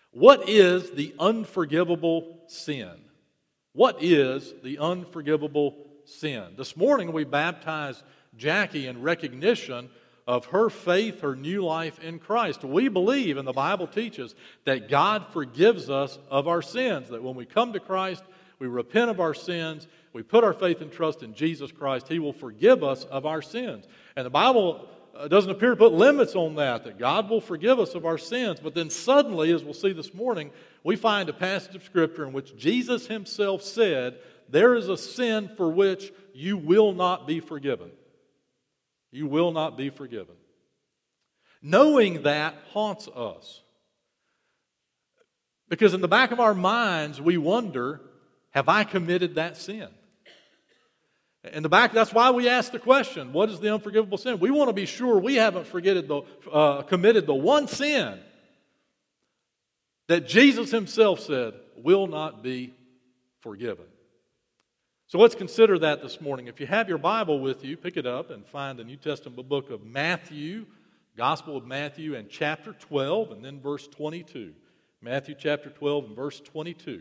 What is the unforgivable sin? What is the unforgivable sin? This morning we baptized Jackie in recognition of her faith, her new life in Christ. We believe, and the Bible teaches, that God forgives us of our sins, that when we come to Christ, we repent of our sins, we put our faith and trust in Jesus Christ, He will forgive us of our sins. And the Bible doesn't appear to put limits on that God will forgive us of our sins. But then suddenly, as we'll see this morning, we find a passage of Scripture in which Jesus Himself said, there is a sin for which you will not be forgiven. You will not be forgiven. Knowing that haunts us. Because in the back of our minds, we wonder, have I committed that sin? In the back, that's why we ask the question, what is the unforgivable sin? We want to be sure we haven't committed the one sin that Jesus Himself said will not be forgiven. So let's consider that this morning. If you have your Bible with you, pick it up and find the New Testament book of Matthew, Gospel of Matthew, and chapter 12, and then verse 22. Matthew chapter 12 and verse 22.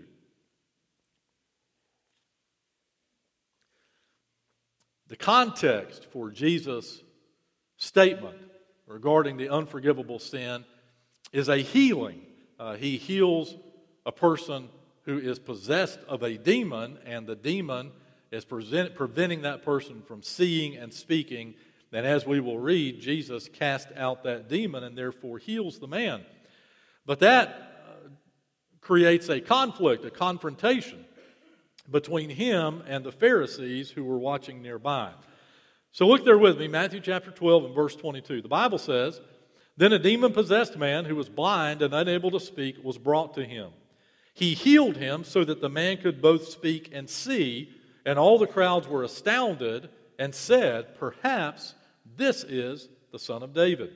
The context for Jesus' statement regarding the unforgivable sin is a healing. He heals a person who is possessed of a demon, and the demon is preventing that person from seeing and speaking. And as we will read, Jesus cast out that demon and therefore heals the man. But that creates a conflict, a confrontation between Him and the Pharisees who were watching nearby. So look there with me, Matthew chapter 12 and verse 22. The Bible says, then a demon-possessed man who was blind and unable to speak was brought to Him. He healed him so that the man could both speak and see, and all the crowds were astounded and said, perhaps this is the Son of David.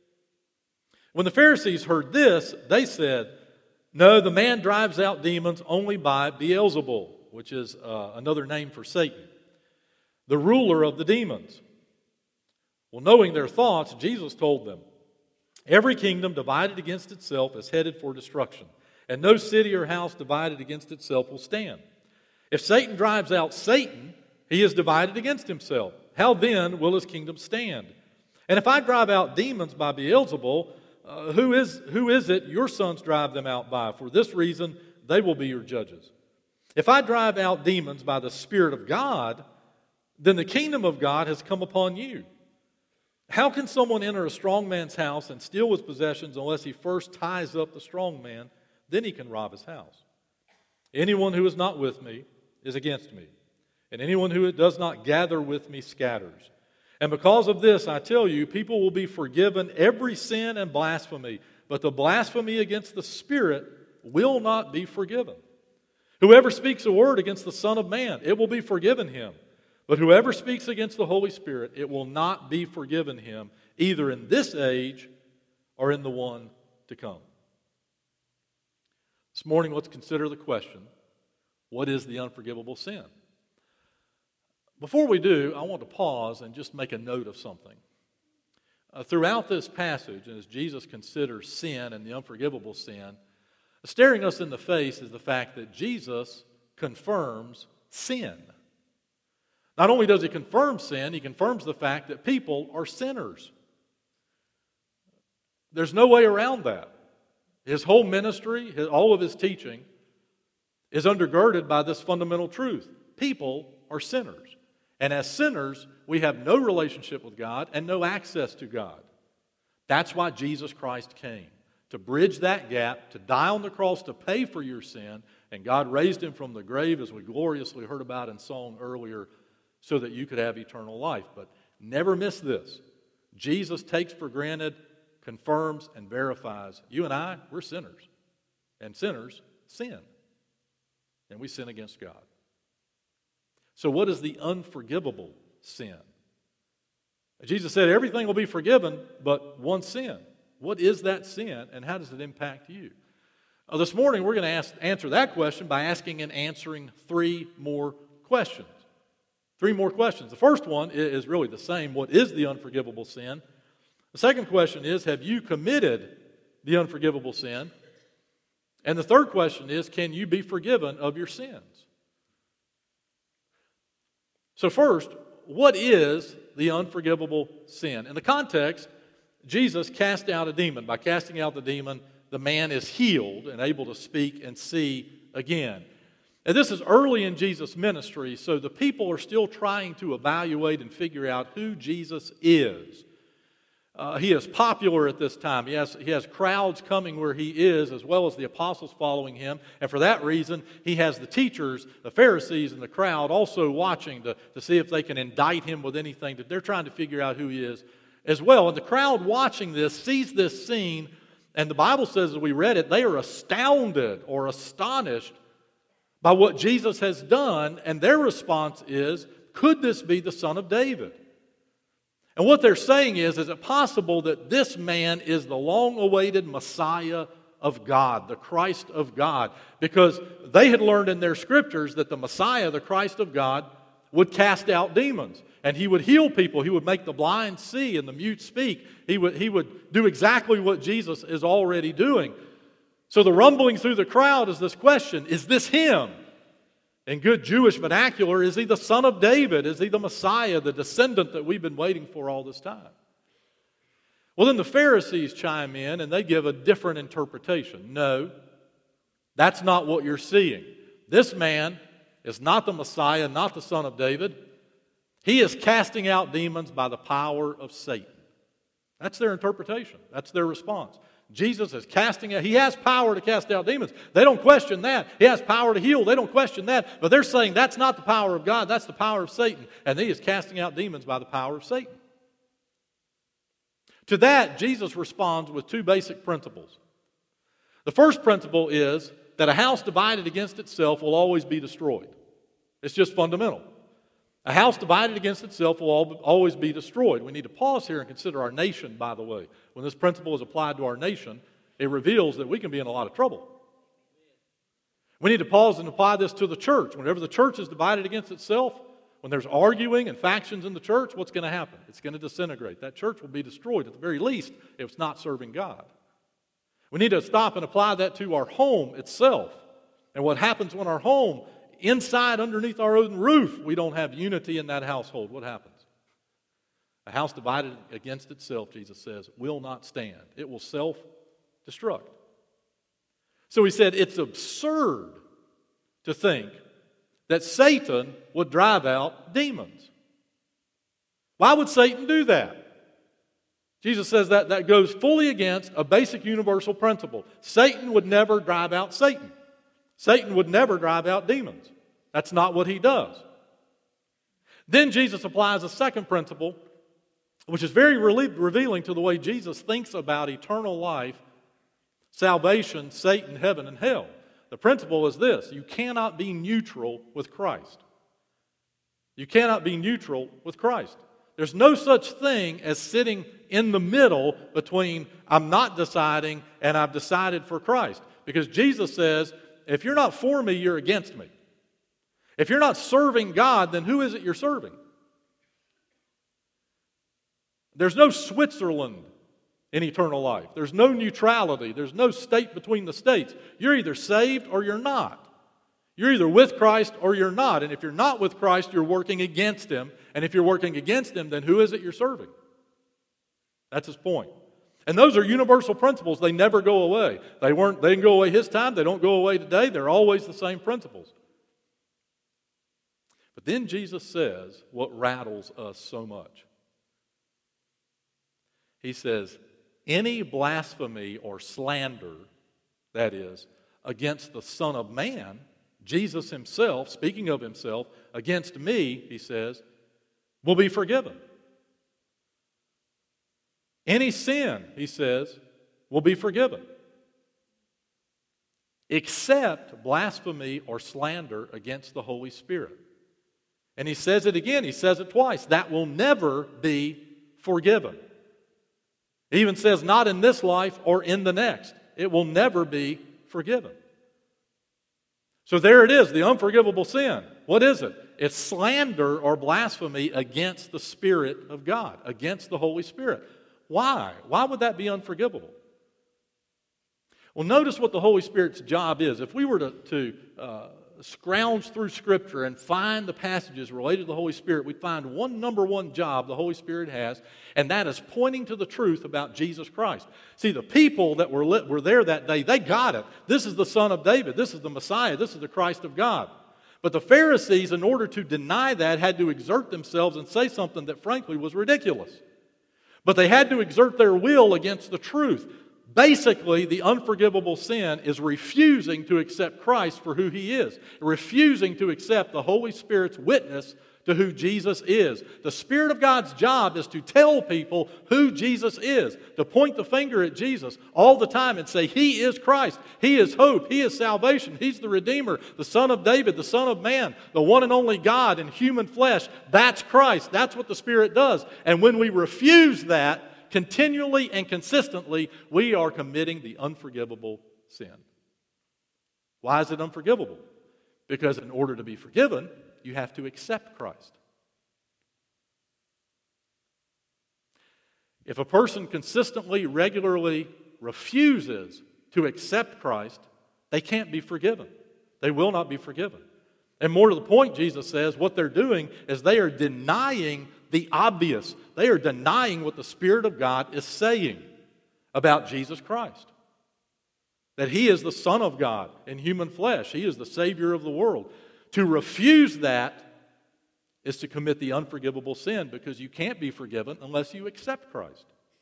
When the Pharisees heard this, they said, no, the man drives out demons only by Beelzebul, which is another name for Satan, the ruler of the demons. Well, knowing their thoughts, Jesus told them, every kingdom divided against itself is headed for destruction, and no city or house divided against itself will stand. If Satan drives out Satan, he is divided against himself. How then will his kingdom stand? And if I drive out demons by Beelzebul, who is it your sons drive them out by? For this reason, they will be your judges. If I drive out demons by the Spirit of God, then the kingdom of God has come upon you. How can someone enter a strong man's house and steal his possessions unless he first ties up the strong man? Then he can rob his house. Anyone who is not with me is against me, and anyone who does not gather with me scatters. And because of this, I tell you, people will be forgiven every sin and blasphemy, but the blasphemy against the Spirit will not be forgiven. Whoever speaks a word against the Son of Man, it will be forgiven him. But whoever speaks against the Holy Spirit, it will not be forgiven him, either in this age or in the one to come. This morning, let's consider the question, what is the unforgivable sin? Before we do, I want to pause and just make a note of something. Throughout this passage, as Jesus considers sin and the unforgivable sin, staring us in the face is the fact that Jesus confirms sin. Not only does He confirm sin, He confirms the fact that people are sinners. There's no way around that. His whole ministry, all of His teaching, is undergirded by this fundamental truth. People are sinners. And as sinners, we have no relationship with God and no access to God. That's why Jesus Christ came, to bridge that gap, to die on the cross to pay for your sin, and God raised Him from the grave, as we gloriously heard about in song earlier, so that you could have eternal life. But never miss this. Jesus takes for granted, confirms, and verifies. You and I, we're sinners. And sinners sin. And we sin against God. So what is the unforgivable sin? Jesus said everything will be forgiven but one sin. What is that sin and how does it impact you? This morning we're going to answer that question by asking and answering three more questions. Three more questions. The first one is really the same. What is the unforgivable sin? The second question is, have you committed the unforgivable sin? And the third question is, can you be forgiven of your sins? So first, what is the unforgivable sin? In the context, Jesus cast out a demon. By casting out the demon, the man is healed and able to speak and see again. And this is early in Jesus' ministry, so the people are still trying to evaluate and figure out who Jesus is. He is popular at this time. He has crowds coming where he is, as well as the apostles following him. And for that reason, he has the teachers, the Pharisees, and the crowd also watching to see if they can indict him with anything. They're trying to figure out who he is as well. And the crowd watching this sees this scene, and the Bible says, as we read it, they are astounded or astonished by what Jesus has done. And their response is, could this be the Son of David? And what they're saying is it possible that this man is the long-awaited Messiah of God, the Christ of God? Because they had learned in their scriptures that the Messiah, the Christ of God, would cast out demons. And he would heal people. He would make the blind see and the mute speak. He would do exactly what Jesus is already doing. So the rumbling through the crowd is this question, is this him? In good Jewish vernacular, is he the Son of David? Is he the Messiah, the descendant that we've been waiting for all this time? Well, then the Pharisees chime in and they give a different interpretation. No, that's not what you're seeing. This man is not the Messiah, not the Son of David. He is casting out demons by the power of Satan. That's their interpretation. That's their response. Jesus is casting out. He has power to cast out demons. They don't question that. He has power to heal. They don't question that. But they're saying that's not the power of God. That's the power of Satan. And he is casting out demons by the power of Satan. To that, Jesus responds with two basic principles. The first principle is that a house divided against itself will always be destroyed. It's just fundamental. A house divided against itself will always be destroyed. We need to pause here and consider our nation, by the way. When this principle is applied to our nation, it reveals that we can be in a lot of trouble. We need to pause and apply this to the church. Whenever the church is divided against itself, when there's arguing and factions in the church, what's going to happen? It's going to disintegrate. That church will be destroyed, at the very least, if it's not serving God. We need to stop and apply that to our home itself. And what happens when our home, inside, underneath our own roof, we don't have unity in that household? What happens? A house divided against itself, Jesus says, will not stand. It will self-destruct. So he said it's absurd to think that Satan would drive out demons. Why would Satan do that? Jesus says that goes fully against a basic universal principle. Satan would never drive out Satan. Satan would never drive out demons. That's not what he does. Then Jesus applies a second principle, which is very revealing to the way Jesus thinks about eternal life, salvation, Satan, heaven, and hell. The principle is this: you cannot be neutral with Christ. You cannot be neutral with Christ. There's no such thing as sitting in the middle between I'm not deciding and I've decided for Christ. Because Jesus says, if you're not for me, you're against me. If you're not serving God, then who is it you're serving? There's no Switzerland in eternal life. There's no neutrality. There's no state between the states. You're either saved or you're not. You're either with Christ or you're not. And if you're not with Christ, you're working against Him. And if you're working against Him, then who is it you're serving? That's his point. And those are universal principles. They never go away. They didn't go away his time. They don't go away today. They're always the same principles. But then Jesus says what rattles us so much. He says, any blasphemy or slander, that is, against the Son of Man, Jesus himself, speaking of himself, against me, he says, will be forgiven. Any sin, he says, will be forgiven. Except blasphemy or slander against the Holy Spirit. And he says it again, he says it twice. That will never be forgiven. He even says not in this life or in the next. It will never be forgiven. So there it is, the unforgivable sin. What is it? It's slander or blasphemy against the Spirit of God, against the Holy Spirit. Why? Why would that be unforgivable? Well, notice what the Holy Spirit's job is. If we were to scrounge through Scripture and find the passages related to the Holy Spirit, we'd find number one job the Holy Spirit has, and that is pointing to the truth about Jesus Christ. See, the people that were there that day, they got it. This is the Son of David. This is the Messiah. This is the Christ of God. But the Pharisees, in order to deny that, had to exert themselves and say something that frankly was ridiculous. But they had to exert their will against the truth. Basically, the unforgivable sin is refusing to accept Christ for who He is, refusing to accept the Holy Spirit's witness to who Jesus is. The Spirit of God's job is to tell people who Jesus is, to point the finger at Jesus all the time and say, He is Christ, He is hope, He is salvation, He's the Redeemer, the Son of David, the Son of Man, the one and only God in human flesh. That's Christ. That's what the Spirit does. And when we refuse that, continually and consistently, we are committing the unforgivable sin. Why is it unforgivable? Because in order to be forgiven, you have to accept Christ. If a person consistently, regularly refuses to accept Christ, they can't be forgiven. They will not be forgiven. And more to the point, Jesus says, what they're doing is they are denying the obvious. They are denying what the Spirit of God is saying about Jesus Christ. That He is the Son of God in human flesh. He is the Savior of the world. To refuse that is to commit the unforgivable sin, because you can't be forgiven unless you accept Christ.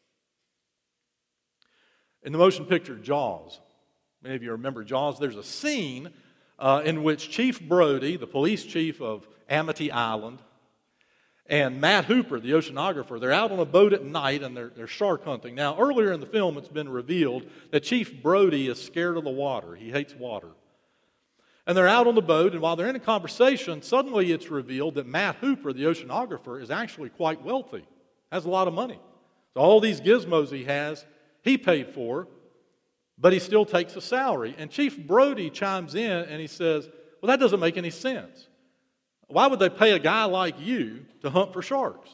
In the motion picture Jaws, many of you remember Jaws, there's a scene in which Chief Brody, the police chief of Amity Island, and Matt Hooper, the oceanographer, they're out on a boat at night and they're shark hunting. Now, earlier in the film, it's been revealed that Chief Brody is scared of the water. He hates water. And they're out on the boat, and while they're in a conversation, suddenly it's revealed that Matt Hooper, the oceanographer, is actually quite wealthy, has a lot of money. So all these gizmos he has, he paid for, but he still takes a salary. And Chief Brody chimes in and he says, well, that doesn't make any sense. Why would they pay a guy like you to hunt for sharks?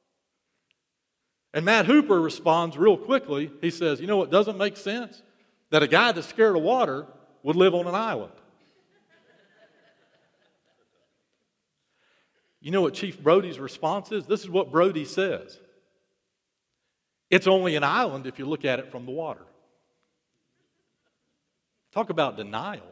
And Matt Hooper responds real quickly. He says, you know what doesn't make sense? That a guy that's scared of water would live on an island. You know what Chief Brody's response is? This is what Brody says. It's only an island if you look at it from the water. Talk about denial.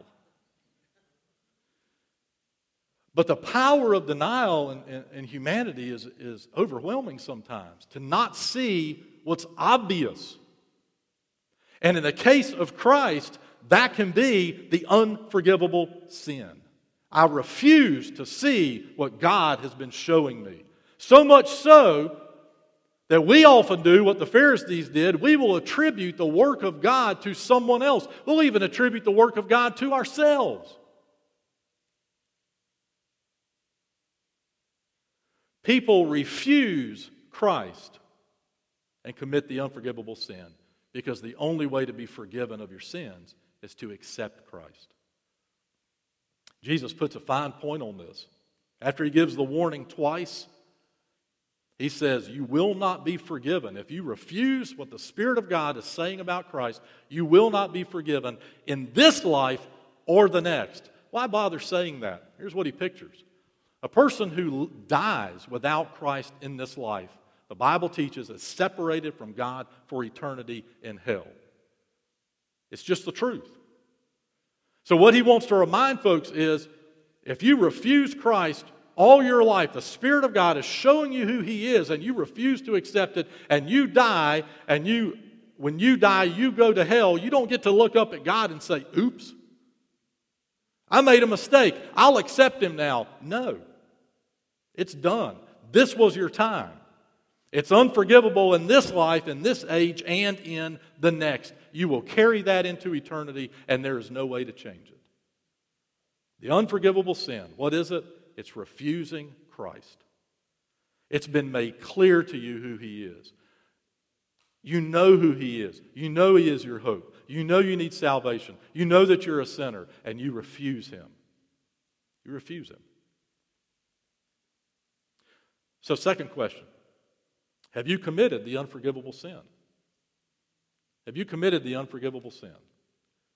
But the power of denial in humanity is overwhelming sometimes. To not see what's obvious. And in the case of Christ, that can be the unforgivable sin. I refuse to see what God has been showing me. So much so that we often do what the Pharisees did. We will attribute the work of God to someone else. We'll even attribute the work of God to ourselves. People refuse Christ and commit the unforgivable sin because the only way to be forgiven of your sins is to accept Christ. Jesus puts a fine point on this. After He gives the warning twice, He says, you will not be forgiven. If you refuse what the Spirit of God is saying about Christ, you will not be forgiven in this life or the next. Why bother saying that? Here's what He pictures. A person who dies without Christ in this life, the Bible teaches, is separated from God for eternity in hell. It's just the truth. So what He wants to remind folks is, if you refuse Christ all your life, the Spirit of God is showing you who He is, and you refuse to accept it, and you die, and when you die, you go to hell, you don't get to look up at God and say, oops, I made a mistake. I'll accept Him now. No. It's done. This was your time. It's unforgivable in this life, in this age, and in the next. You will carry that into eternity, and there is no way to change it. The unforgivable sin, what is it? It's refusing Christ. It's been made clear to you who He is. You know who He is. You know He is your hope. You know you need salvation. You know that you're a sinner, and you refuse Him. You refuse Him. So, second question. Have you committed the unforgivable sin? Have you committed the unforgivable sin?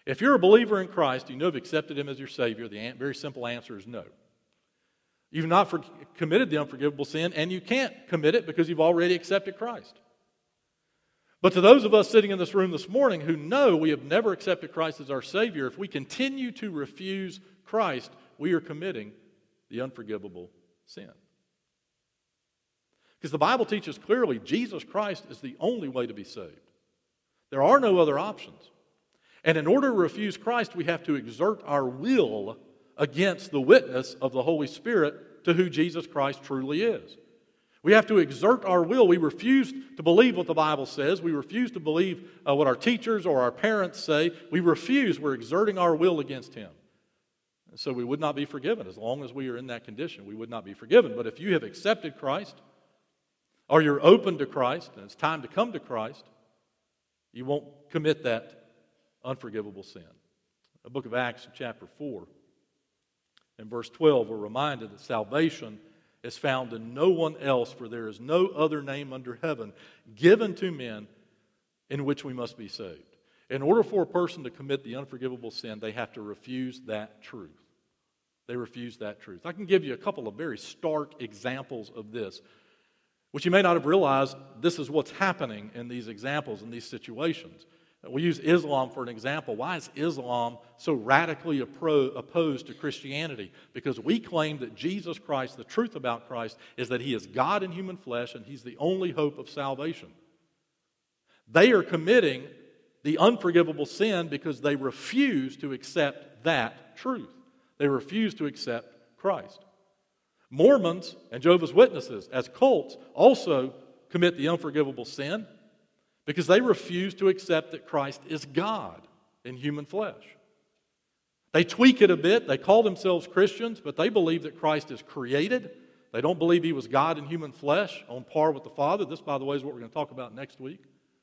If you're a believer in Christ, you know you've accepted Him as your Savior, the very simple answer is no. You've not committed the unforgivable sin, and you can't commit it because you've already accepted Christ. But to those of us sitting in this room this morning who know we have never accepted Christ as our Savior, if we continue to refuse Christ, we are committing the unforgivable sin. Because the Bible teaches clearly Jesus Christ is the only way to be saved. There are no other options. And in order to refuse Christ, we have to exert our will against the witness of the Holy Spirit to who Jesus Christ truly is. We have to exert our will. We refuse to believe what the Bible says. We refuse to believe what our teachers or our parents say. We refuse. We're exerting our will against Him. And so we would not be forgiven. As long as we are in that condition, we would not be forgiven. But if you have accepted Christ, or you're open to Christ, and it's time to come to Christ, you won't commit that unforgivable sin. The book of Acts, chapter 4, and verse 12, we're reminded that salvation is found in no one else, for there is no other name under heaven given to men in which we must be saved. In order for a person to commit the unforgivable sin, they have to refuse that truth. They refuse that truth. I can give you a couple of very stark examples of this, which you may not have realized this is what's happening in these examples, in these situations. We use Islam for an example. Why is Islam so radically opposed to Christianity? Because we claim that Jesus Christ, the truth about Christ, is that He is God in human flesh and He's the only hope of salvation. They are committing the unforgivable sin because they refuse to accept that truth. They refuse to accept Christ. Mormons and Jehovah's Witnesses, as cults, also commit the unforgivable sin because they refuse to accept that Christ is God in human flesh. They tweak it a bit. They call themselves Christians, but they believe that Christ is created. They don't believe He was God in human flesh on par with the Father. This, by the way, is what we're going to talk about next week.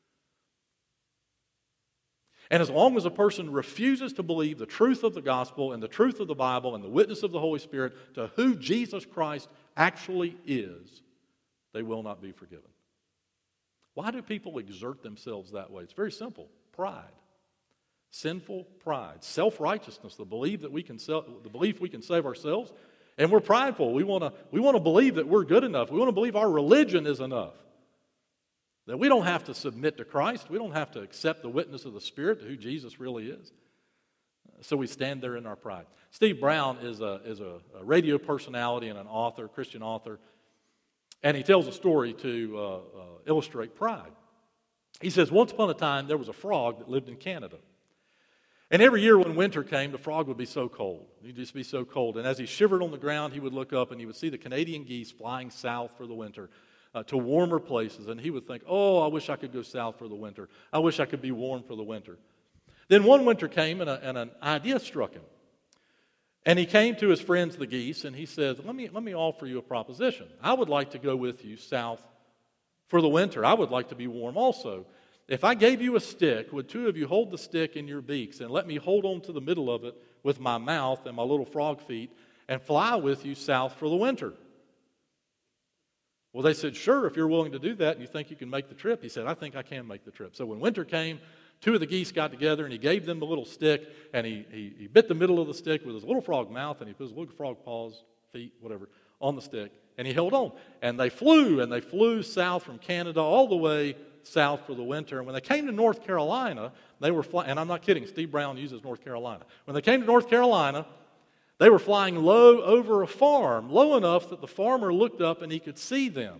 And as long as a person refuses to believe the truth of the gospel and the truth of the Bible and the witness of the Holy Spirit to who Jesus Christ actually is, they will not be forgiven. Why do people exert themselves that way? It's very simple. Pride. Sinful pride. Self-righteousness, the belief we can save ourselves. And we're prideful. We want to believe that we're good enough. We want to believe our religion is enough. That we don't have to submit to Christ. We don't have to accept the witness of the Spirit to who Jesus really is. So we stand there in our pride. Steve Brown is a radio personality and an author, Christian author. And he tells a story to illustrate pride. He says, once upon a time, there was a frog that lived in Canada. And every year when winter came, the frog would be so cold. He'd just be so cold. And as he shivered on the ground, he would look up and he would see the Canadian geese flying south for the winter to warmer places. And he would think, oh, I wish I could go south for the winter. I wish I could be warm for the winter. Then one winter came and an idea struck him. And he came to his friends, the geese, and he said, let me offer you a proposition. I would like to go with you south for the winter. I would like to be warm also. If I gave you a stick, would two of you hold the stick in your beaks and let me hold on to the middle of it with my mouth and my little frog feet and fly with you south for the winter? Well, they said, sure, if you're willing to do that and you think you can make the trip. He said, I think I can make the trip. So when winter came, two of the geese got together and he gave them the little stick and he bit the middle of the stick with his little frog mouth and he put his little frog paws, feet, whatever, on the stick and he held on. And they flew south from Canada all the way south for the winter. And when they came to North Carolina, they were flying, and I'm not kidding, Steve Brown uses North Carolina. When they came to North Carolina, they were flying low over a farm, low enough that the farmer looked up and he could see them.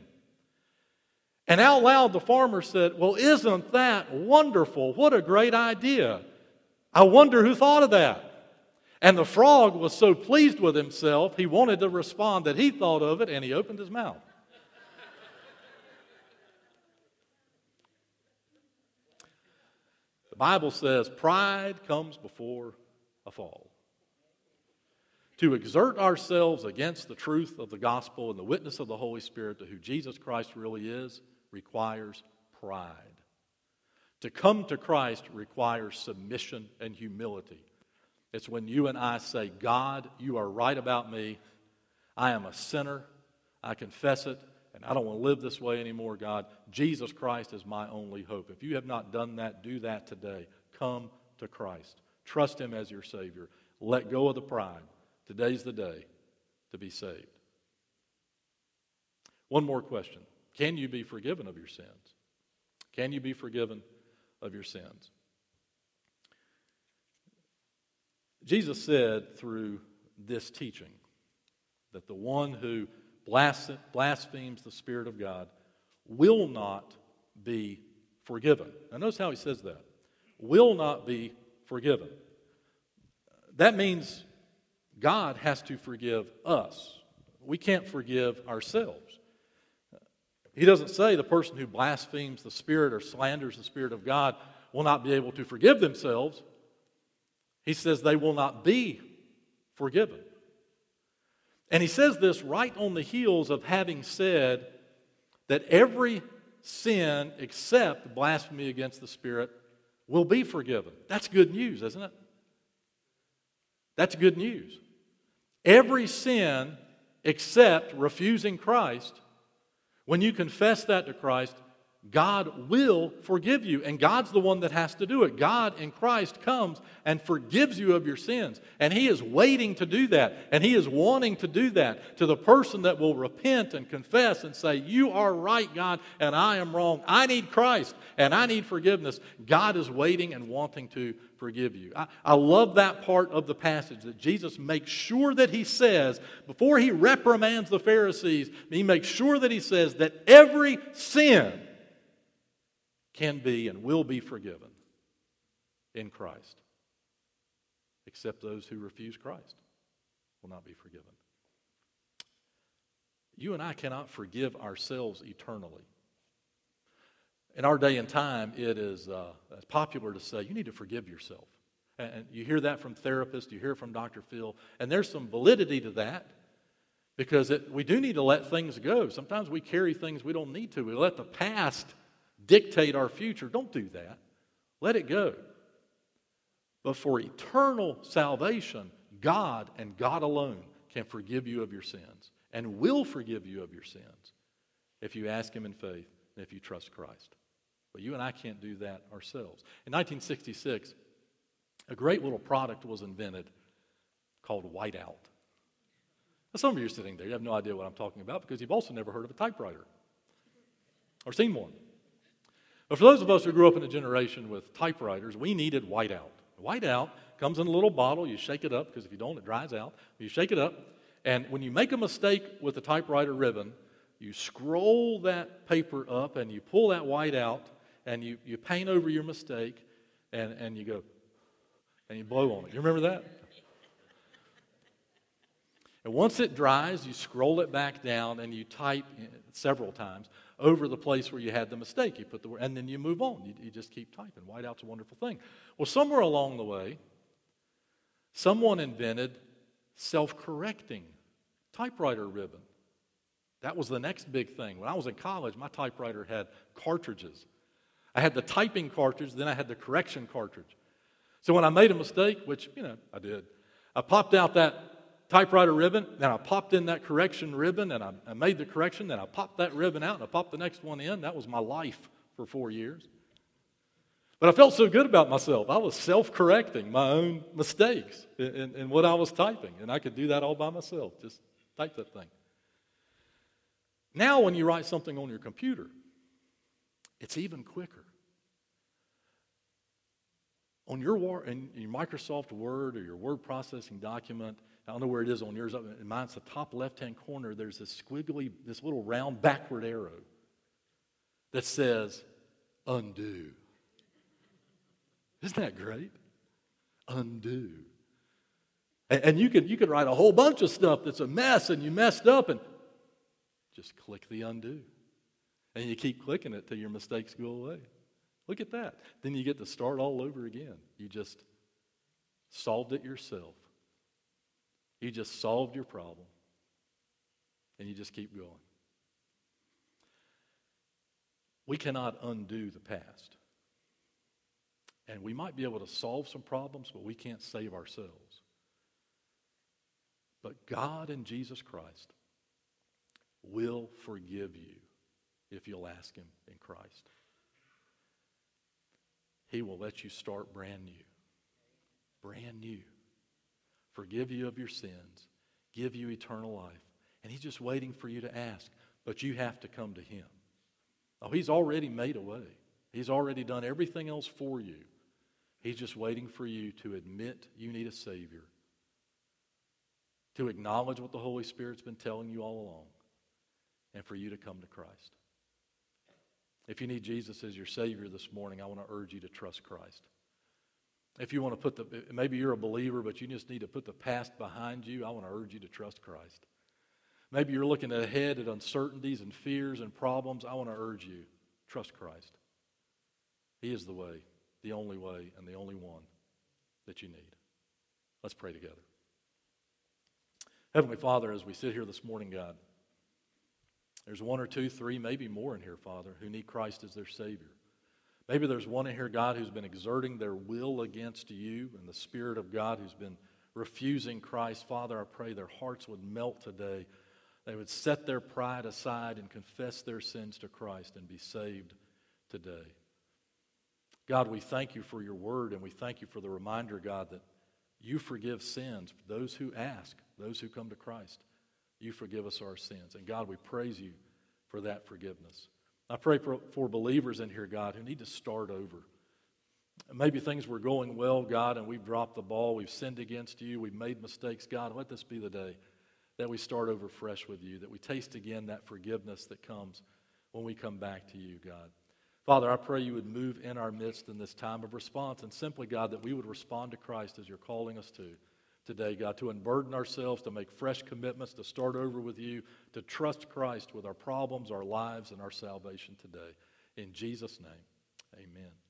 And out loud, the farmer said, well, isn't that wonderful? What a great idea. I wonder who thought of that. And the frog was so pleased with himself, he wanted to respond that he thought of it, and he opened his mouth. The Bible says pride comes before a fall. To exert ourselves against the truth of the gospel and the witness of the Holy Spirit to who Jesus Christ really is requires pride. To come to Christ requires submission and humility. It's when you and I say, God, you are right about me. I am a sinner. I confess it, and I don't want to live this way anymore, God. Jesus Christ is my only hope. If you have not done that, do that today. Come to Christ. Trust Him as your Savior. Let go of the pride. Today's the day to be saved. One more question. Can you be forgiven of your sins? Can you be forgiven of your sins? Jesus said through this teaching that the one who blasphemes the Spirit of God will not be forgiven. Now notice how he says that. Will not be forgiven. That means God has to forgive us. We can't forgive ourselves. He doesn't say the person who blasphemes the Spirit or slanders the Spirit of God will not be able to forgive themselves. He says they will not be forgiven. And he says this right on the heels of having said that every sin except blasphemy against the Spirit will be forgiven. That's good news, isn't it? That's good news. Every sin except refusing Christ, when you confess that to Christ, God will forgive you, and God's the one that has to do it. God in Christ comes and forgives you of your sins, and He is waiting to do that, and He is wanting to do that to the person that will repent and confess and say, you are right, God, and I am wrong. I need Christ, and I need forgiveness. God is waiting and wanting to forgive you. I love that part of the passage that Jesus makes sure that He says, before He reprimands the Pharisees, He makes sure that He says that every sin can be and will be forgiven in Christ. Except those who refuse Christ will not be forgiven. You and I cannot forgive ourselves eternally. In our day and time, it is popular to say, you need to forgive yourself. And you hear that from therapists, you hear it from Dr. Phil, and there's some validity to that because we do need to let things go. Sometimes we carry things we don't need to. We let the past dictate our future. Don't do that. Let it go. But for eternal salvation, God and God alone can forgive you of your sins and will forgive you of your sins if you ask Him in faith and if you trust Christ. But you and I can't do that ourselves. In 1966, a great little product was invented called Whiteout. Now, some of you are sitting there, you have no idea what I'm talking about because you've also never heard of a typewriter or seen one. But for those of us who grew up in a generation with typewriters, we needed Whiteout. Whiteout comes in a little bottle. You shake it up, because if you don't, it dries out. You shake it up, and when you make a mistake with the typewriter ribbon, you scroll that paper up, and you pull that white out, and you paint over your mistake, and you go, and you blow on it. You remember that? And once it dries, you scroll it back down, and you type several times over the place where you had the mistake. You put the word, and then you move on. You just keep typing. Whiteout's a wonderful thing. Well, somewhere along the way, someone invented self-correcting typewriter ribbon. That was the next big thing. When I was in college, my typewriter had cartridges. I had the typing cartridge, then I had the correction cartridge. So when I made a mistake, which, I did, I popped out that typewriter ribbon, then I popped in that correction ribbon, and I made the correction, then I popped that ribbon out, and I popped the next one in. That was my life for 4 years. But I felt so good about myself. I was self-correcting my own mistakes in what I was typing, and I could do that all by myself. Just type that thing. Now when you write something on your computer, it's even quicker. On your Microsoft Word or your word processing document, I don't know where it is on yours. In mine, it's the top left-hand corner. There's this squiggly, this little round backward arrow that says, undo. Isn't that great? Undo. And you could write a whole bunch of stuff that's a mess and you messed up and just click the undo. And you keep clicking it till your mistakes go away. Look at that. Then you get to start all over again. You just solved it yourself. You just solved your problem. And you just keep going. We cannot undo the past. And we might be able to solve some problems, but we can't save ourselves. But God and Jesus Christ will forgive you if you'll ask Him in Christ. He will let you start brand new. brand new, forgive you of your sins, give you eternal life. And he's just waiting for you to ask, but you have to come to him. Oh, he's already made a way. He's already done everything else for you. He's just waiting for you to admit you need a Savior, to acknowledge what the Holy Spirit's been telling you all along, and for you to come to Christ. If you need Jesus as your Savior this morning, I want to urge you to trust Christ. If you want to maybe you're a believer, but you just need to put the past behind you, I want to urge you to trust Christ. Maybe you're looking ahead at uncertainties and fears and problems. I want to urge you, trust Christ. He is the way, the only way, and the only one that you need. Let's pray together. Heavenly Father, as we sit here this morning, God, there's one or two, three, maybe more in here, Father, who need Christ as their Savior. Maybe there's one in here, God, who's been exerting their will against you and the Spirit of God who's been refusing Christ. Father, I pray their hearts would melt today. They would set their pride aside and confess their sins to Christ and be saved today. God, we thank you for your word, and we thank you for the reminder, God, that you forgive sins. Those who ask, those who come to Christ, you forgive us our sins. And God, we praise you for that forgiveness. I pray for believers in here, God, who need to start over. Maybe things were going well, God, and we've dropped the ball. We've sinned against you. We've made mistakes. God, let this be the day that we start over fresh with you, that we taste again that forgiveness that comes when we come back to you, God. Father, I pray you would move in our midst in this time of response, and simply, God, that we would respond to Christ as you're calling us to today, God, to unburden ourselves, to make fresh commitments, to start over with you, to trust Christ with our problems, our lives, and our salvation today. In Jesus' name, amen.